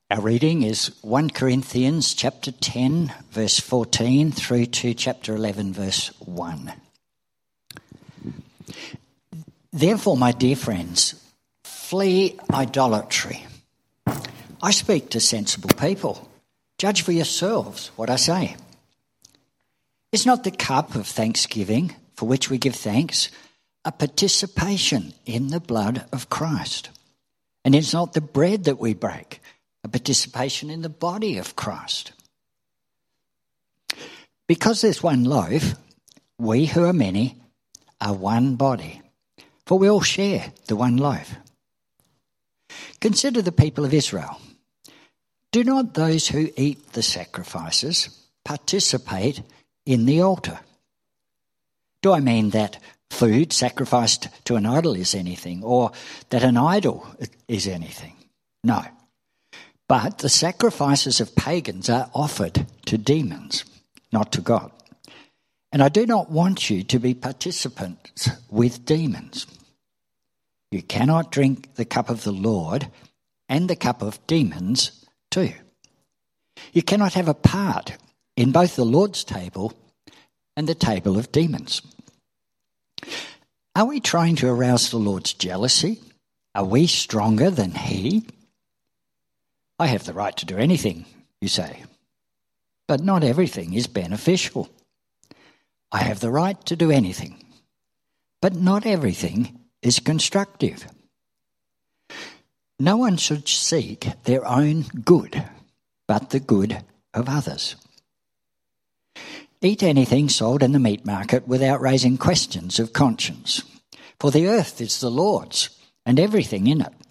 Our reading is 1 Corinthians chapter 10, verse 14 through to chapter 11, verse 1. Therefore, my dear friends, flee idolatry. I speak to sensible people. Judge for yourselves what I say. Is not the cup of thanksgiving, for which we give thanks, a participation in the blood of Christ? And is not the bread that we break a participation in the body of Christ? Because there's one loaf, we who are many are one body, for we all share the one loaf. Consider the people of Israel. Do not those who eat the sacrifices participate in the altar? Do I mean that food sacrificed to an idol is anything, or that an idol is anything? No. But the sacrifices of pagans are offered to demons, not to God. And I do not want you to be participants with demons. You cannot drink the cup of the Lord and the cup of demons too. You cannot have a part in both the Lord's table and the table of demons. Are we trying to arouse the Lord's jealousy? Are we stronger than he? I have the right to do anything, you say, but not everything is beneficial. I have the right to do anything, but not everything is constructive. No one should seek their own good, but the good of others. Eat anything sold in the meat market without raising questions of conscience, for the earth is the Lord's and everything in it.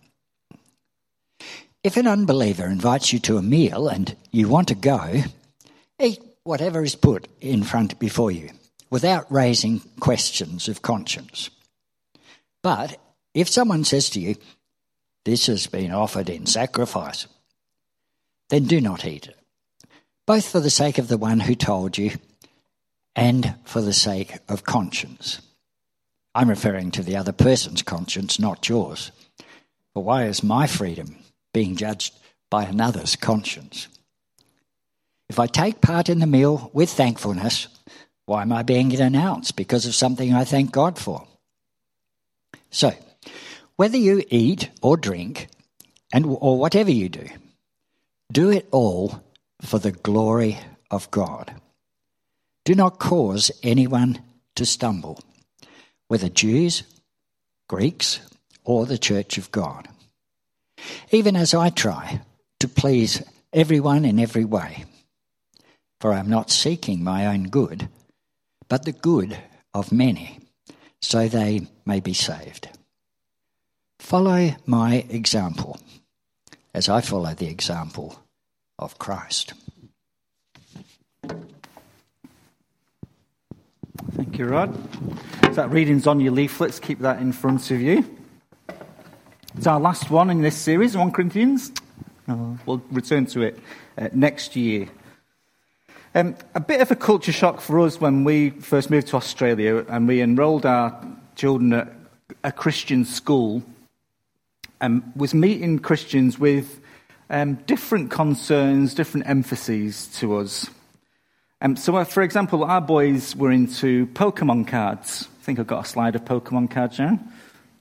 If an unbeliever invites you to a meal and you want to go, eat whatever is put in front before you, without raising questions of conscience. But if someone says to you, "This has been offered in sacrifice," then do not eat it, both for the sake of the one who told you and for the sake of conscience. I'm referring to the other person's conscience, not yours. For why is my freedom being judged by another's conscience? If I take part in the meal with thankfulness, why am I being denounced because of something I thank God for? So, whether you eat or drink, or whatever you do it all for the glory of God. Do not cause anyone to stumble, whether Jews, Greeks, or the Church of God. Even as I try to please everyone in every way, for I am not seeking my own good, but the good of many, so they may be saved. Follow my example, as I follow the example of Christ. Thank you, Rod. So that reading's on your leaflets. Keep that in front of you. It's our last one in this series, 1 Corinthians. We'll return to it next year. A bit of a culture shock for us when we first moved to Australia and we enrolled our children at a Christian school, and was meeting Christians with different concerns, different emphases to us. So, for example, our boys were into Pokemon cards. I think I've got a slide of Pokemon cards, Sharon.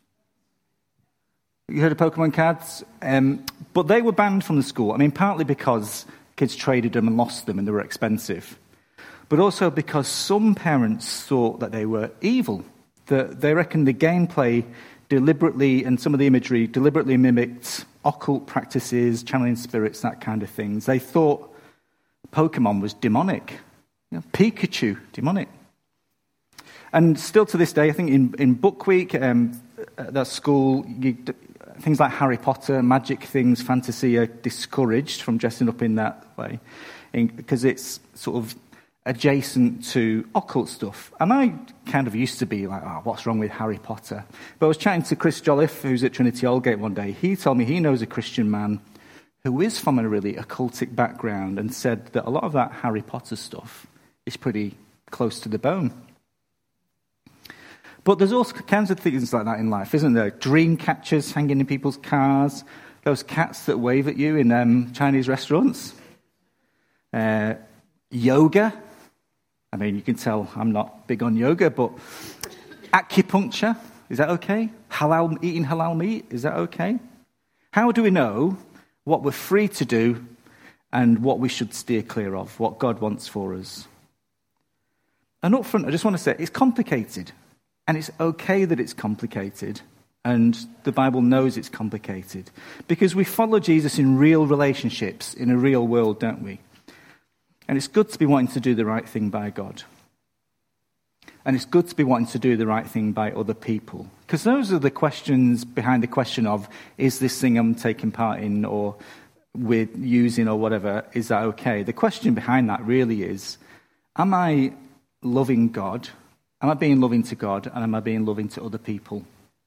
You heard of Pokemon cards? But they were banned from the school. I mean, partly because kids traded them and lost them and they were expensive, but also because some parents thought that they were evil, that they reckoned the gameplay deliberately, and some of the imagery deliberately mimicked occult practices, channeling spirits, that kind of things. They thought Pokemon was demonic. Pikachu, demonic. And still to this day, I think in Book Week, at that school, things like Harry Potter, magic things, fantasy are discouraged from dressing up in that way, because it's sort of adjacent to occult stuff. And I kind of used to be like, oh, what's wrong with Harry Potter? But I was chatting to Chris Jolliffe, who's at Trinity Aldgate one day. He told me he knows a Christian man who is from a really occultic background, and said that a lot of that Harry Potter stuff is pretty close to the bone. But there's all kinds of things like that in life, isn't there? Dream catchers hanging in people's cars. Those cats that wave at you in Chinese restaurants. Yoga. I mean, you can tell I'm not big on yoga, but acupuncture, is that okay? Eating halal meat, is that okay? How do we know what we're free to do and what we should steer clear of, what God wants for us? And up front, I just want to say, it's complicated. And it's okay that it's complicated. And the Bible knows it's complicated. Because we follow Jesus in real relationships, in a real world, don't we? And it's good to be wanting to do the right thing by God. And it's good to be wanting to do the right thing by other people. Because those are the questions behind the question of, is this thing I'm taking part in or with using or whatever, is that okay? The question behind that really is, am I loving God? Am I being loving to God? And am I being loving to other people?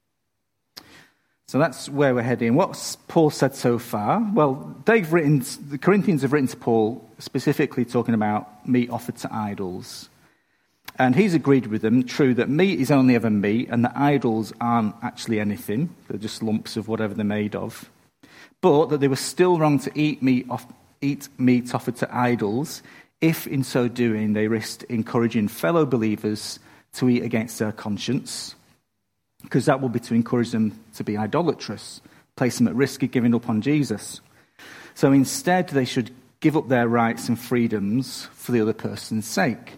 So that's where we're heading. What's Paul said so far? Well, the Corinthians have written to Paul specifically talking about meat offered to idols. And he's agreed with them, true, that meat is only ever meat and that idols aren't actually anything. They're just lumps of whatever they're made of. But that they were still wrong to eat meat offered to idols if in so doing they risked encouraging fellow believers to eat against their conscience, because that would be to encourage them to be idolatrous, place them at risk of giving up on Jesus. So instead, they should give up their rights and freedoms for the other person's sake.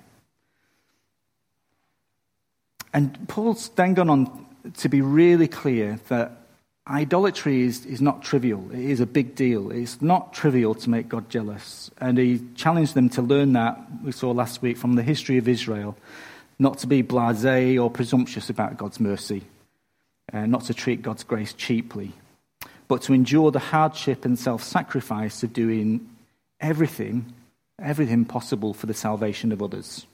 And Paul's then gone on to be really clear that idolatry is not trivial. It is a big deal. It's not trivial to make God jealous. And he challenged them to learn that, we saw last week, from the history of Israel, not to be blasé or presumptuous about God's mercy, not to treat God's grace cheaply, but to endure the hardship and self-sacrifice of doing everything possible for the salvation of others.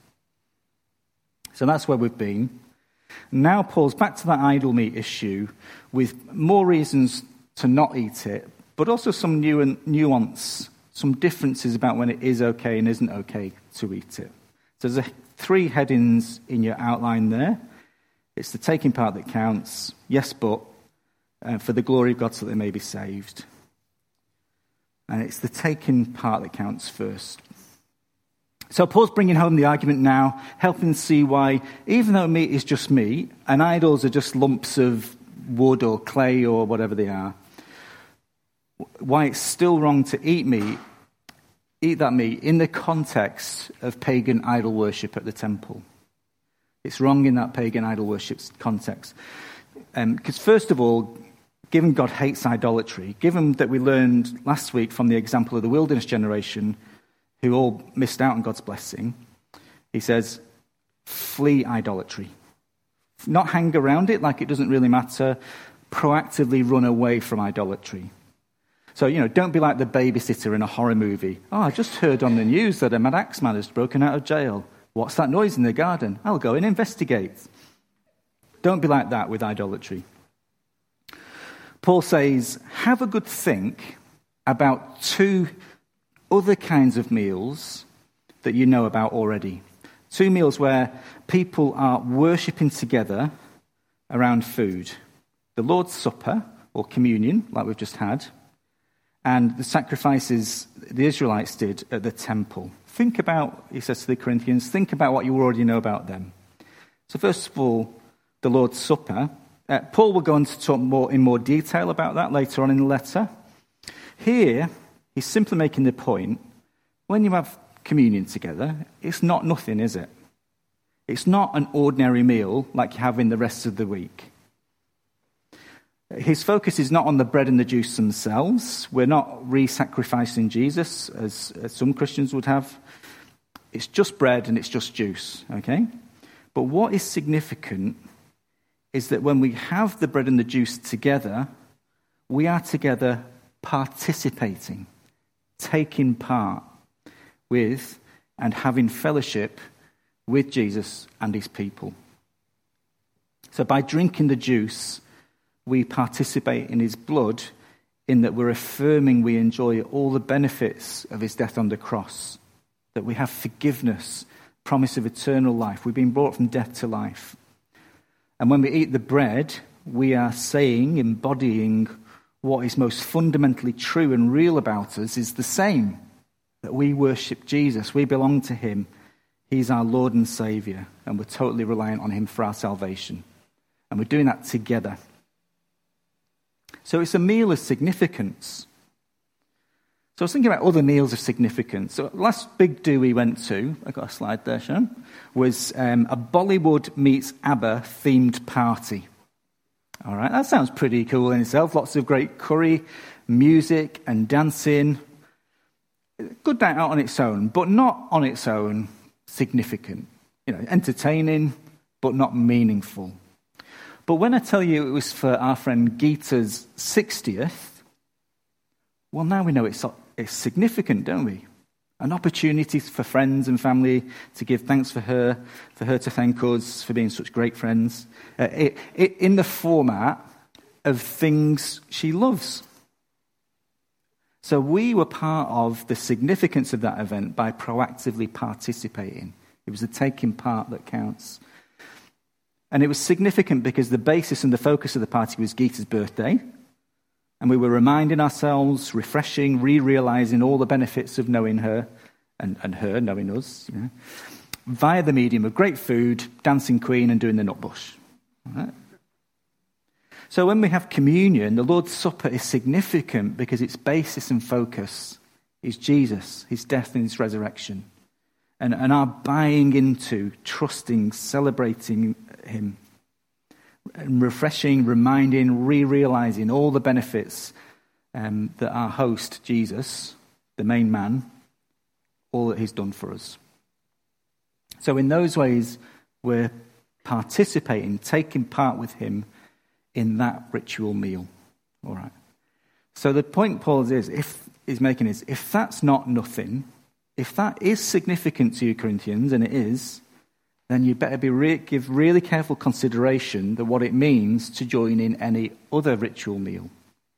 So that's where we've been. Now Paul's back to that idol meat issue with more reasons to not eat it, but also some nuance, some differences about when it is okay and isn't okay to eat it. So there's 3 headings in your outline there. It's the taking part that counts, yes, but, for the glory of God so that they may be saved. And it's the taking part that counts first. So Paul's bringing home the argument now, helping see why, even though meat is just meat, and idols are just lumps of wood or clay or whatever they are, why it's still wrong to eat that meat in the context of pagan idol worship at the temple. It's wrong in that pagan idol worship context. Because first of all, given God hates idolatry, given that we learned last week from the example of the wilderness generation who all missed out on God's blessing, he says, flee idolatry. Not hang around it like it doesn't really matter. Proactively run away from idolatry. So, don't be like the babysitter in a horror movie. Oh, I just heard on the news that a mad axe man has broken out of jail. What's that noise in the garden? I'll go and investigate. Don't be like that with idolatry. Paul says, have a good think about 2 other kinds of meals that you know about already. 2 meals where people are worshipping together around food. The Lord's Supper, or communion, like we've just had, and the sacrifices the Israelites did at the temple. Think about, he says to the Corinthians, think about what you already know about them. So first of all, the Lord's Supper. Paul will go on to talk in more detail about that later on in the letter. Here, he's simply making the point, when you have communion together, it's not nothing, is it? It's not an ordinary meal like you have in the rest of the week. His focus is not on the bread and the juice themselves. We're not re-sacrificing Jesus, as some Christians would have. It's just bread and it's just juice, okay? But what is significant is that when we have the bread and the juice together, we are together participating, taking part with and having fellowship with Jesus and his people. So by drinking the juice, we participate in his blood, in that we're affirming we enjoy all the benefits of his death on the cross, that we have forgiveness, promise of eternal life. We've been brought from death to life. And when we eat the bread, we are saying, embodying what is most fundamentally true and real about us is the same, that we worship Jesus, we belong to him, he's our Lord and Saviour, and we're totally reliant on him for our salvation. And we're doing that together. So it's a meal of significance. So I was thinking about other meals of significance. So last big do we went to, I got a slide there, Sharon, was a Bollywood meets ABBA themed party. All right, that sounds pretty cool in itself. Lots of great curry, music and dancing. Good night out on its own, but not on its own significant. Entertaining, but not meaningful. But when I tell you it was for our friend Geeta's 60th, well, now we know it's significant, don't we? An opportunity for friends and family to give thanks for her to thank us for being such great friends, in the format of things she loves. So we were part of the significance of that event by proactively participating. It was the taking part that counts. And it was significant because the basis and the focus of the party was Geeta's birthday. And we were reminding ourselves, refreshing, re-realizing all the benefits of knowing her and her knowing us, via the medium of great food, dancing queen, and doing the nutbush. Right? So when we have communion, the Lord's Supper is significant because its basis and focus is Jesus, his death and his resurrection. And our buying into, trusting, celebrating him. And refreshing, reminding, re-realizing all the benefits that our host, Jesus, the main man, all that he's done for us. So in those ways, we're participating, taking part with him in that ritual meal. All right. So the point Paul is making is, if that's not nothing, if that is significant to you, Corinthians, and it is, then you better give really careful consideration to what it means to join in any other ritual meal.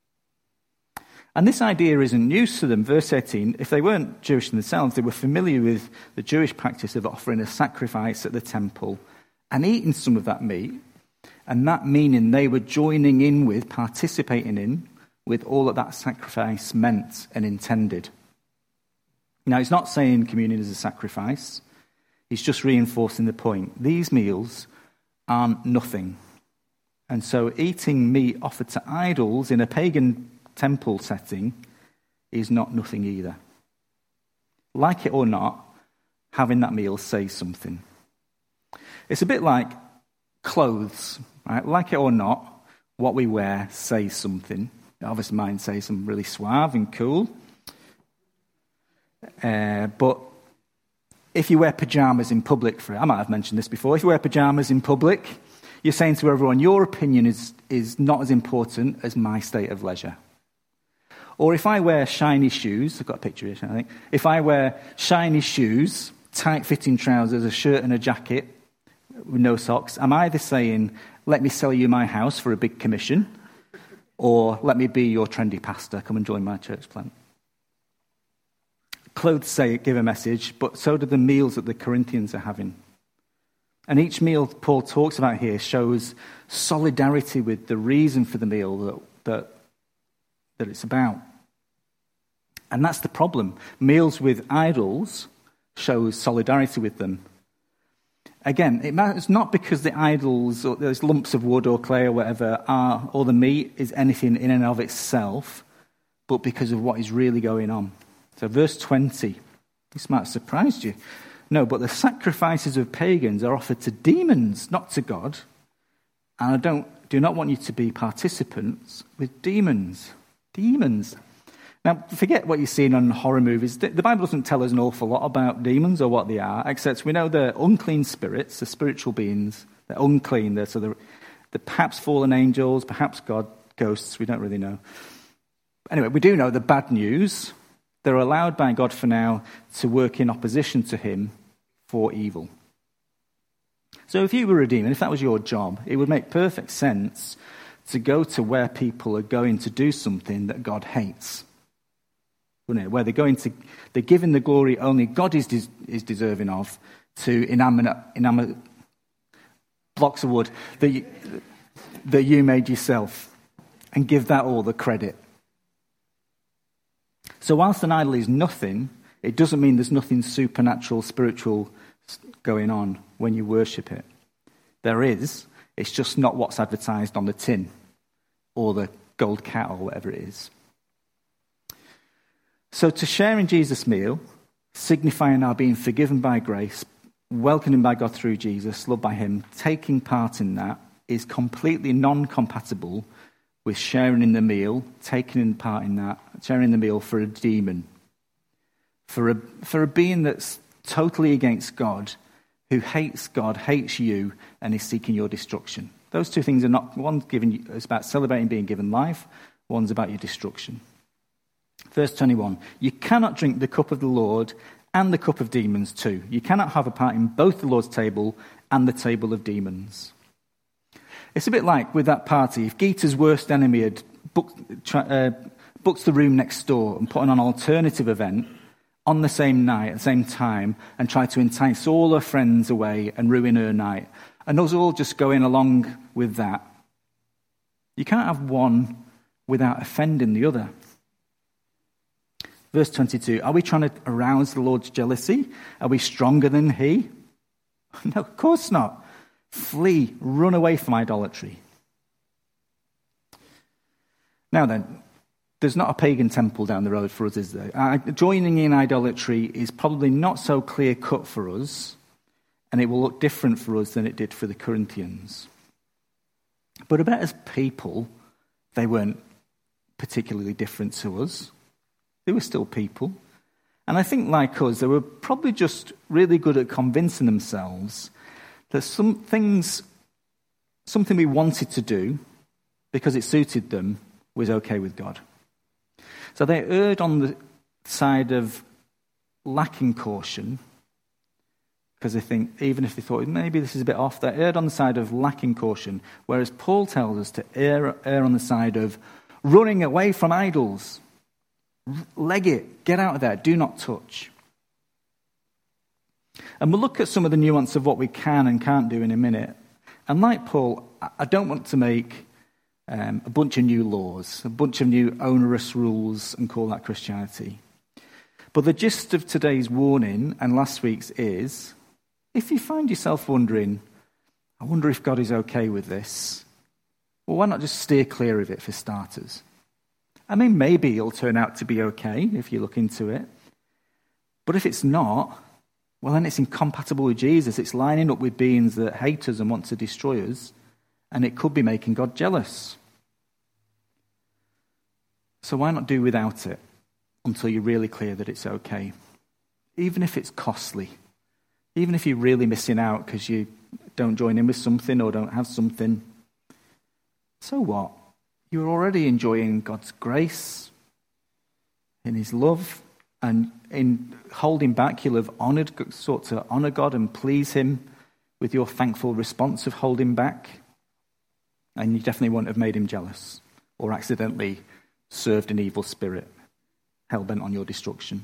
And this idea isn't news to them. Verse 18, if they weren't Jewish themselves, they were familiar with the Jewish practice of offering a sacrifice at the temple and eating some of that meat, and that meaning they were joining in with, participating in, with all that sacrifice meant and intended. Now, he's not saying communion is a sacrifice. He's just reinforcing the point. These meals aren't nothing. And so eating meat offered to idols in a pagan temple setting is not nothing either. Like it or not, having that meal says something. It's a bit like clothes, right? Like it or not, what we wear says something. Obviously mine says something really suave and cool. But if you wear pajamas in public, I might have mentioned this before, if you wear pajamas in public, you're saying to everyone, your opinion is not as important as my state of leisure. Or if I wear shiny shoes, I've got a picture here, I think. If I wear shiny shoes, tight-fitting trousers, a shirt and a jacket with no socks, am I either saying, let me sell you my house for a big commission, or let me be your trendy pastor, come and join my church plant? Clothes give a message, but so do the meals that the Corinthians are having. And each meal Paul talks about here shows solidarity with the reason for the meal that it's about. And that's the problem. Meals with idols shows solidarity with them. Again, it matters not because the idols, or those lumps of wood or clay or whatever, or the meat is anything in and of itself, but because of what is really going on. So verse 20, this might have surprised you. No, but the sacrifices of pagans are offered to demons, not to God. And I do not want you to be participants with demons. Demons. Now, forget what you've seen on horror movies. The Bible doesn't tell us an awful lot about demons or what they are, except we know they're unclean spirits, they're spiritual beings. They're unclean. They're perhaps fallen angels, perhaps God, ghosts, we don't really know. Anyway, we do know the bad news. They're allowed by God for now to work in opposition to him for evil. So if you were a demon, if that was your job, it would make perfect sense to go to where people are going to do something that God hates. Wouldn't it? Where they're giving the glory only God is deserving of to inanimate blocks of wood that you made yourself. and give that all the credit. So whilst an idol is nothing, it doesn't mean there's nothing supernatural, spiritual going on when you worship it. There is. It's just not what's advertised on the tin or the gold cat or whatever it is. So to share in Jesus' meal, signifying our being forgiven by grace, welcomed by God through Jesus, loved by him, taking part in that is completely non-compatible with sharing in the meal, taking part in that, sharing in the meal for a demon, for a being that's totally against God, who hates God, hates you, and is seeking your destruction. Those two things are not, one's is about celebrating being given life, one's about your destruction. Verse 21, you cannot drink the cup of the Lord and the cup of demons too. You cannot have a part in both the Lord's table and the table of demons. It's a bit like with that party, if Geeta's worst enemy had booked the room next door and put on an alternative event on the same night, at the same time, and tried to entice all her friends away and ruin her night, and us all just going along with that. You can't have one without offending the other. Verse 22, are we trying to arouse the Lord's jealousy? Are we stronger than he? No, of course not. Flee, run away from idolatry. Now then, there's not a pagan temple down the road for us, is there? Joining in idolatry is probably not so clear-cut for us, and it will look different for us than it did for the Corinthians. But about as people, they weren't particularly different to us. They were still people. And I think, like us, they were probably just really good at convincing themselves that something we wanted to do, because it suited them, was okay with God. So they erred on the side of lacking caution, because they think, even if they thought maybe this is a bit off, they erred on the side of lacking caution, whereas Paul tells us to err on the side of running away from idols. Leg it, get out of there, do not touch. And we'll look at some of the nuance of what we can and can't do in a minute. And like Paul, I don't want to make a bunch of new laws, a bunch of new onerous rules and call that Christianity. But the gist of today's warning and last week's is, if you find yourself wondering, I wonder if God is okay with this, well, why not just steer clear of it for starters? I mean, maybe it'll turn out to be okay if you look into it. But if it's not, well, then it's incompatible with Jesus. It's lining up with beings that hate us and want to destroy us, and it could be making God jealous. So why not do without it until you're really clear that it's okay? Even if it's costly, even if you're really missing out because you don't join in with something or don't have something, so what? You're already enjoying God's grace, in his love, and in holding back, you'll have sought to honour God and please him with your thankful response of holding back, and you definitely won't have made him jealous or accidentally served an evil spirit hell-bent on your destruction.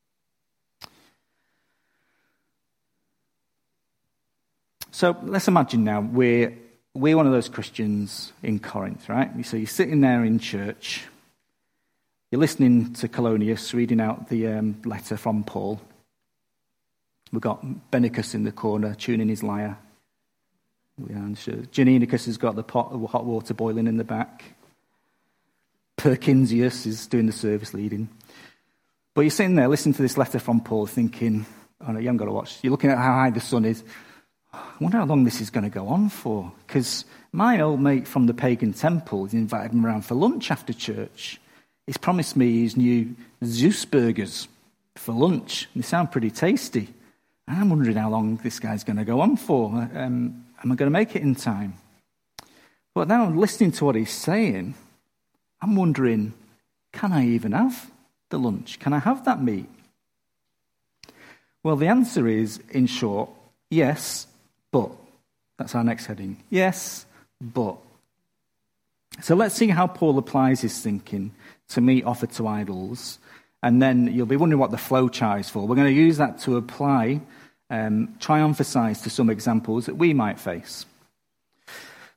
So let's imagine now we're one of those Christians in Corinth, right? So you're sitting there in church, you're listening to Colonius reading out the letter from Paul. We've got Benicus in the corner tuning his lyre. Janinicus has got the pot of hot water boiling in the back. Perkinsius is doing the service leading. But you're sitting there listening to this letter from Paul thinking, oh no, you haven't got to watch. You're looking at how high the sun is. I wonder how long this is going to go on for. Because my old mate from the pagan temple has invited me around for lunch after church. He's promised me his new Zeus burgers for lunch. They sound pretty tasty. And I'm wondering how long this guy's going to go on for. Am I going to make it in time? But now I'm listening to what he's saying. I'm wondering, can I even have the lunch? Can I have that meat? Well, the answer is, in short, yes, but. That's our next heading. Yes, but. So let's see how Paul applies his thinking to meat offered to idols. And then you'll be wondering what the flow chart is for. We're going to use that to apply, try and emphasize to some examples that we might face.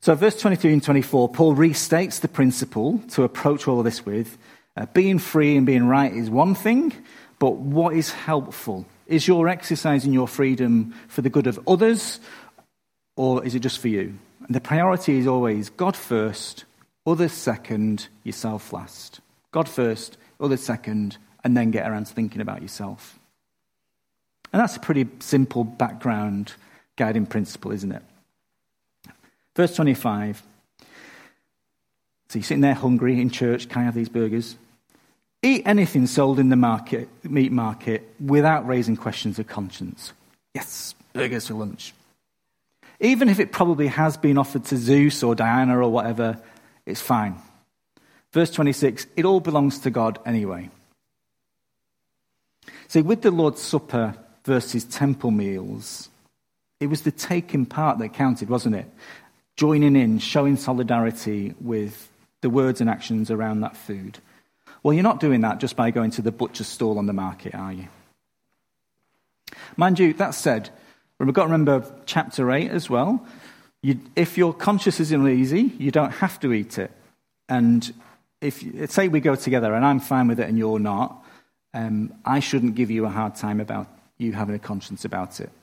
So verse 23 and 24, Paul restates the principle to approach all of this with. Being free and being right is one thing, but what is helpful? Is your exercising your freedom for the good of others, or is it just for you? And the priority is always God first, others second, yourself last. God first, others second, and then get around to thinking about yourself. And that's a pretty simple background guiding principle, isn't it? Verse 25. So you're sitting there hungry in church, can I have these burgers? Eat anything sold in the meat market, without raising questions of conscience. Yes, burgers for lunch. Even if it probably has been offered to Zeus or Diana or whatever, it's fine. Verse 26, it all belongs to God anyway. See, with the Lord's Supper versus temple meals, it was the taking part that counted, wasn't it? Joining in, showing solidarity with the words and actions around that food. Well, you're not doing that just by going to the butcher's stall on the market, are you? Mind you, that said, we've got to remember chapter 8 as well. If your conscience is uneasy, you don't have to eat it. And if, say we go together and I'm fine with it and you're not, I shouldn't give you a hard time about you having a conscience about it.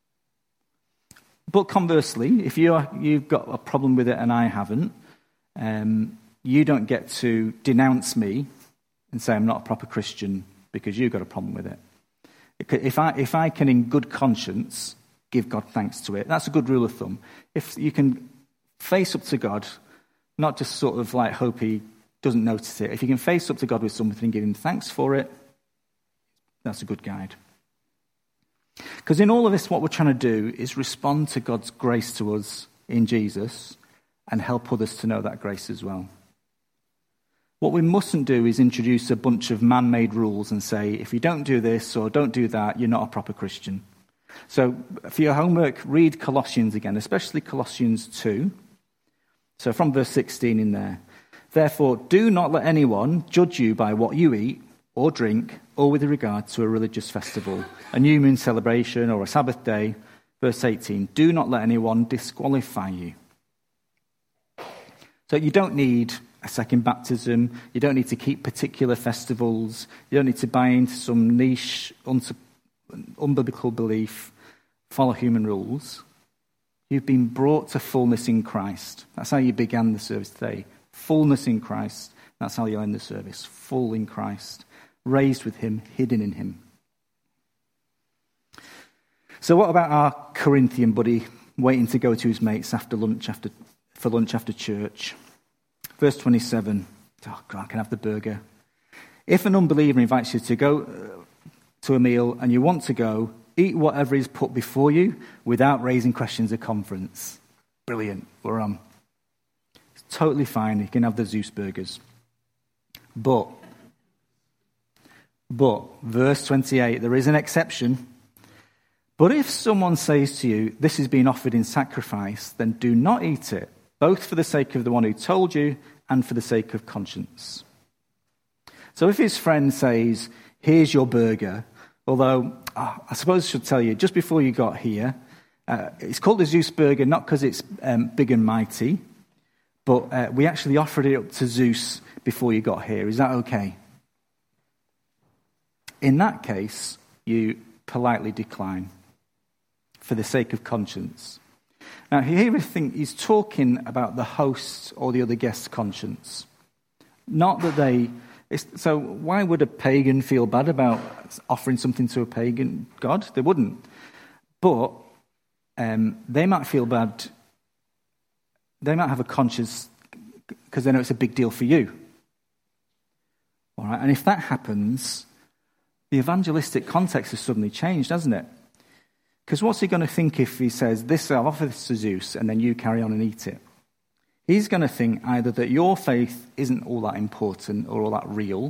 But conversely, if you've got a problem with it and I haven't, you don't get to denounce me and say I'm not a proper Christian because you've got a problem with it. If I can in good conscience give God thanks to it, that's a good rule of thumb. If you can face up to God, not just sort of like hope he doesn't notice it. If you can face up to God with something and give him thanks for it, that's a good guide. Because in all of this, what we're trying to do is respond to God's grace to us in Jesus and help others to know that grace as well. What we mustn't do is introduce a bunch of man-made rules and say, if you don't do this or don't do that, you're not a proper Christian. So for your homework, read Colossians again, especially Colossians 2. So from verse 16 in there. Therefore, do not let anyone judge you by what you eat or drink, or with regard to a religious festival, a new moon celebration, or a Sabbath day. Verse 18, do not let anyone disqualify you. So you don't need a second baptism, you don't need to keep particular festivals, you don't need to buy into some niche, unbiblical belief, follow human rules. You've been brought to fullness in Christ. That's how you began the service today. Fullness in Christ. That's how you end the service. Full in Christ. Raised with him, hidden in him. So what about our Corinthian buddy waiting to go to his mates after lunch after church? Verse 27. Oh, God, I can have the burger. If an unbeliever invites you to go to a meal and you want to go, eat whatever is put before you without raising questions of conscience. Brilliant. We're on. It's totally fine. You can have the Zeus burgers. But, verse 28, there is an exception. But if someone says to you, this is being offered in sacrifice, then do not eat it, both for the sake of the one who told you and for the sake of conscience. So if his friend says, here's your burger, although I suppose I should tell you, just before you got here, it's called the Zeus burger, not because it's big and mighty, but we actually offered it up to Zeus before you got here. Is that okay? In that case, you politely decline for the sake of conscience. Now, here I think he's talking about the host or the other guest's conscience. Not that so why would a pagan feel bad about offering something to a pagan god? They wouldn't. But they might feel bad. They might have a conscience because they know it's a big deal for you. All right, and if that happens, the evangelistic context has suddenly changed, hasn't it? Because what's he going to think if he says, I'll offer this to Zeus, and then you carry on and eat it? He's going to think either that your faith isn't all that important or all that real,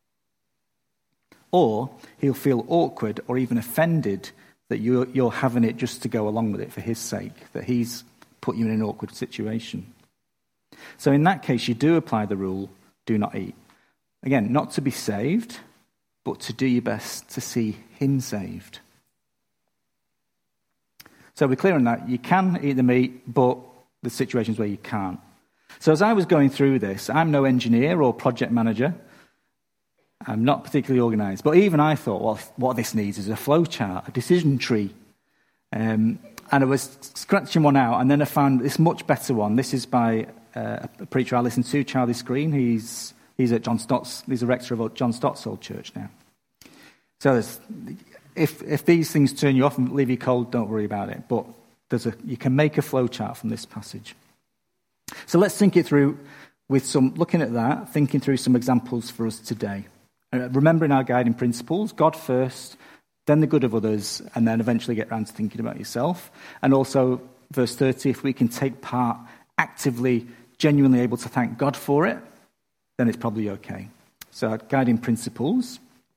or he'll feel awkward or even offended that you're having it just to go along with it for his sake, that he's put you in an awkward situation. So in that case, you do apply the rule, do not eat. Again, not to be saved, but to do your best to see him saved. So we're clear on that. You can eat the meat, but there's situations where you can't. So as I was going through this, I'm no engineer or project manager. I'm not particularly organised. But even I thought, well, what this needs is a flow chart, a decision tree. And I was scratching one out, and then I found this much better one. This is by a preacher I listen to, Charlie Screen. He's at John Stott's. He's a rector of John Stott's old church now. So if these things turn you off and leave you cold, don't worry about it. But you can make a flow chart from this passage. So let's think it through with looking at that, thinking through some examples for us today. Remembering our guiding principles, God first, then the good of others, and then eventually get around to thinking about yourself. And also, verse 30, if we can take part actively, genuinely able to thank God for it, then it's probably okay. So our guiding principles.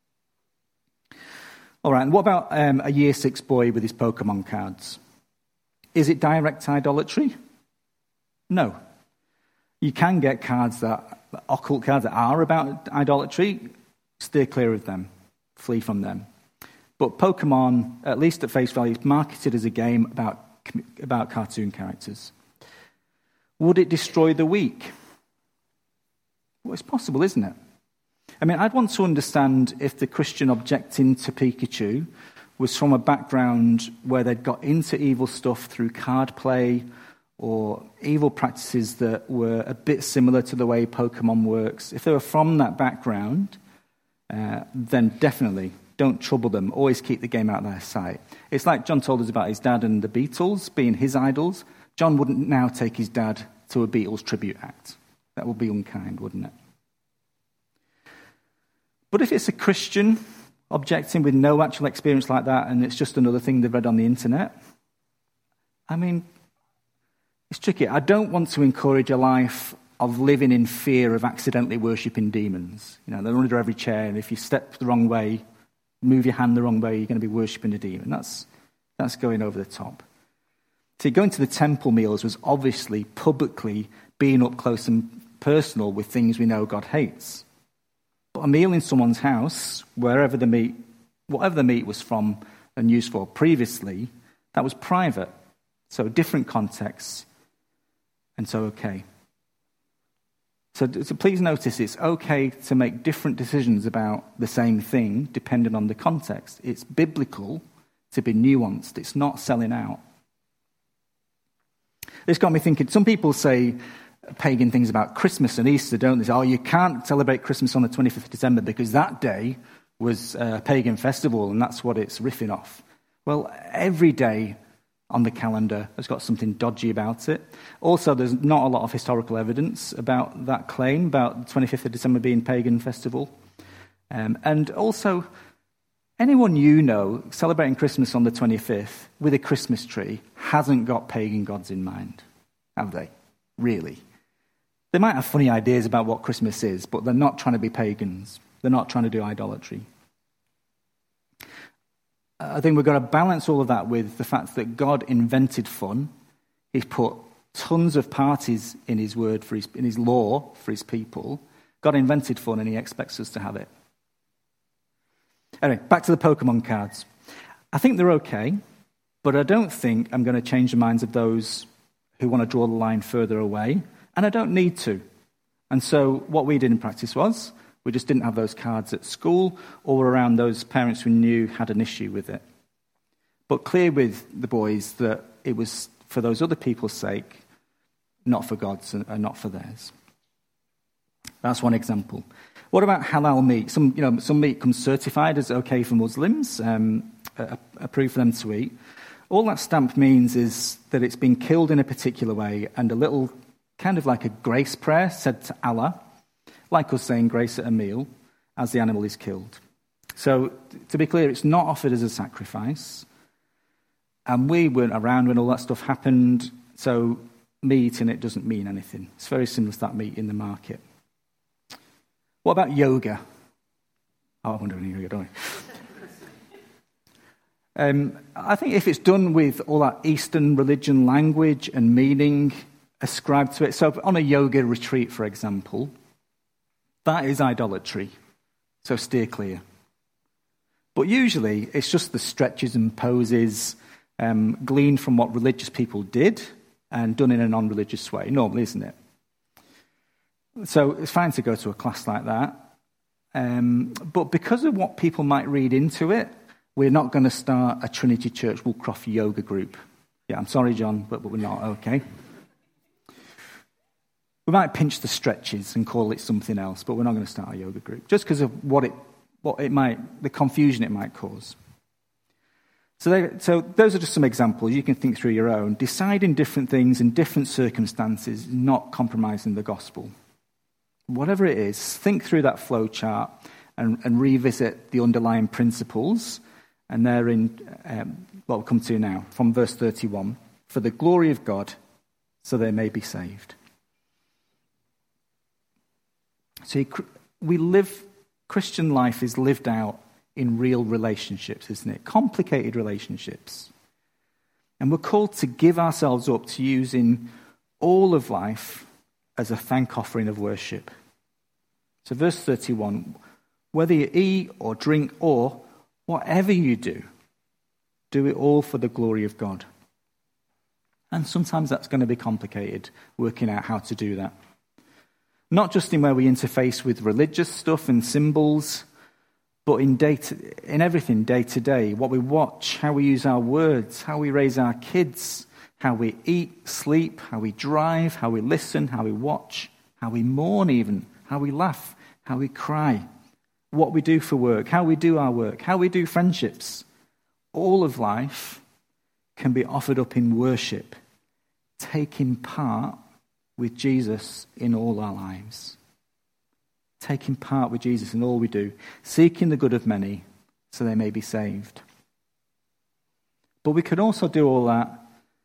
All right, and what about a year 6 boy with his Pokemon cards? Is it direct idolatry? No. You can get cards occult cards that are about idolatry. Steer clear of them. Flee from them. But Pokemon, at least at face value, is marketed as a game about cartoon characters. Would it destroy the weak? Well, it's possible, isn't it? I mean, I'd want to understand if the Christian objecting to Pikachu was from a background where they'd got into evil stuff through card play or evil practices that were a bit similar to the way Pokemon works. If they were from that background, then definitely don't trouble them. Always keep the game out of their sight. It's like John told us about his dad and the Beatles being his idols. John wouldn't now take his dad to a Beatles tribute act. That would be unkind, wouldn't it? But if it's a Christian objecting with no actual experience like that and it's just another thing they've read on the internet, I mean, it's tricky. I don't want to encourage a life of living in fear of accidentally worshipping demons. They're under every chair, and if you step the wrong way, move your hand the wrong way, you're going to be worshipping a demon. That's going over the top. See, going to the temple meals was obviously publicly being up close and personal with things we know God hates. But a meal in someone's house, whatever the meat was from and used for previously, that was private. So different contexts, and so okay. So please notice it's okay to make different decisions about the same thing depending on the context. It's biblical to be nuanced. It's not selling out. This got me thinking, some people say pagan things about Christmas and Easter, don't they? Say, you can't celebrate Christmas on the 25th of December because that day was a pagan festival and that's what it's riffing off. Well, every day on the calendar has got something dodgy about it. Also, there's not a lot of historical evidence about that claim, about the 25th of December being pagan festival. And also, anyone you know celebrating Christmas on the 25th with a Christmas tree hasn't got pagan gods in mind, have they? Really? They might have funny ideas about what Christmas is, but they're not trying to be pagans. They're not trying to do idolatry. I think we've got to balance all of that with the fact that God invented fun. He's put tons of parties in his word, in his law for his people. God invented fun and he expects us to have it. Anyway, back to the Pokemon cards. I think they're okay, but I don't think I'm going to change the minds of those who want to draw the line further away, and I don't need to. And so what we did in practice was we just didn't have those cards at school or around those parents who knew had an issue with it. But clear with the boys that it was for those other people's sake, not for God's and not for theirs. That's one example. What about halal meat? Some meat comes certified as okay for Muslims, approved for them to eat. All that stamp means is that it's been killed in a particular way and a little kind of like a grace prayer said to Allah, like us saying grace at a meal, as the animal is killed. So, to be clear, it's not offered as a sacrifice. And we weren't around when all that stuff happened, so me eating it doesn't mean anything. It's very similar to that meat in the market. What about yoga? I wonder any yoga, don't I? I think if it's done with all that Eastern religion language and meaning ascribed to it, so on a yoga retreat, for example, that is idolatry, so steer clear. But usually it's just the stretches and poses gleaned from what religious people did and done in a non-religious way, normally, isn't it? So it's fine to go to a class like that. But because of what people might read into it, we're not going to start a Trinity Church Woolcroft yoga group. Yeah, I'm sorry, John, but we're not, okay? We might pinch the stretches and call it something else, but we're not going to start a yoga group, just because of the confusion it might cause. So those are just some examples. You can think through your own. Deciding different things in different circumstances is not compromising the gospel. Whatever it is, think through that flow chart and revisit the underlying principles. And they're in what we'll come to now, from verse 31. For the glory of God, so they may be saved. See, Christian life is lived out in real relationships, isn't it? Complicated relationships. And we're called to give ourselves up to using all of life as a thank offering of worship. So verse 31, whether you eat or drink or whatever you do it all for the glory of God. And sometimes that's going to be complicated, working out how to do that. Not just in where we interface with religious stuff and symbols, but in everything day to day, what we watch, how we use our words, how we raise our kids, how we eat, sleep, how we drive, how we listen, how we watch, how we mourn even, how we laugh, how we cry, what we do for work, how we do our work, how we do friendships. All of life can be offered up in worship, taking part with Jesus in all our lives. Taking part with Jesus in all we do, seeking the good of many so they may be saved. But we can also do all that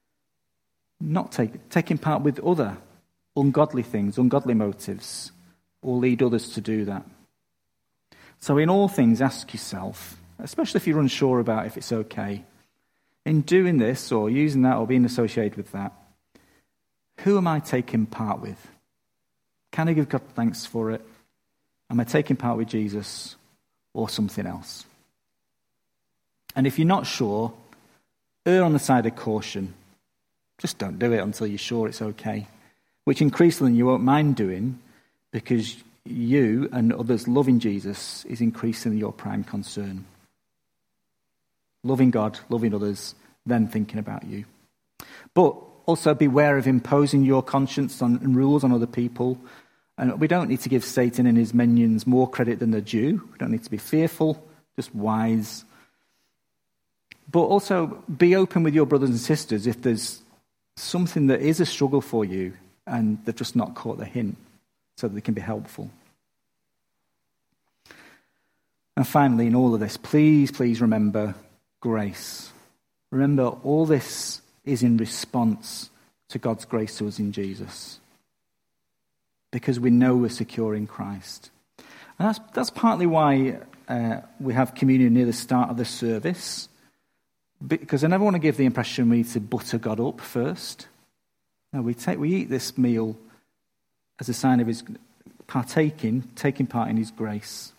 taking part with other ungodly things, ungodly motives, or lead others to do that. So in all things, ask yourself, especially if you're unsure about if it's okay, in doing this or using that or being associated with that, who am I taking part with? Can I give God thanks for it? Am I taking part with Jesus or something else? And if you're not sure, err on the side of caution. Just don't do it until you're sure it's okay, which increasingly you won't mind doing because you and others loving Jesus is increasingly your prime concern. Loving God, loving others, then thinking about you. But also beware of imposing your conscience and rules on other people. And we don't need to give Satan and his minions more credit than they're due. We don't need to be fearful, just wise. But also be open with your brothers and sisters if there's something that is a struggle for you and they've just not caught the hint, so that they can be helpful. And finally, in all of this, please remember grace. Remember, all this is in response to God's grace to us in Jesus, because we know we're secure in Christ. And that's partly why we have communion near the start of the service, because I never want to give the impression we need to butter God up first. No, we eat this meal as a sign of his taking part in his grace.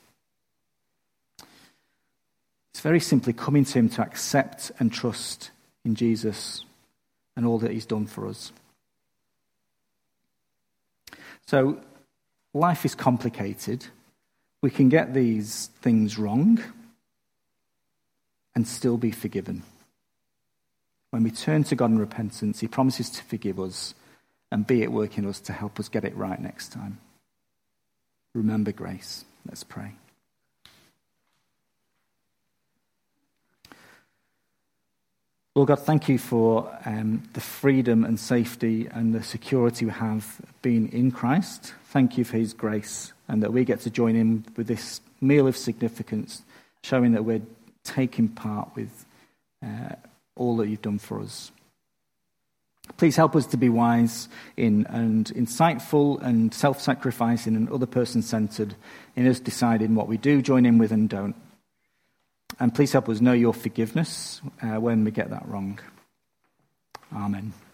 It's very simply coming to him to accept and trust in Jesus and all that he's done for us. So, life is complicated. We can get these things wrong and still be forgiven. When we turn to God in repentance, he promises to forgive us and be at work in us to help us get it right next time. Remember grace. Let's pray. Lord God, thank you for the freedom and safety and the security we have being in Christ. Thank you for his grace and that we get to join in with this meal of significance, showing that we're taking part with all that you've done for us. Please help us to be wise and insightful and self-sacrificing and other person-centered in us deciding what we do join in with and don't. And please help us know your forgiveness when we get that wrong. Amen.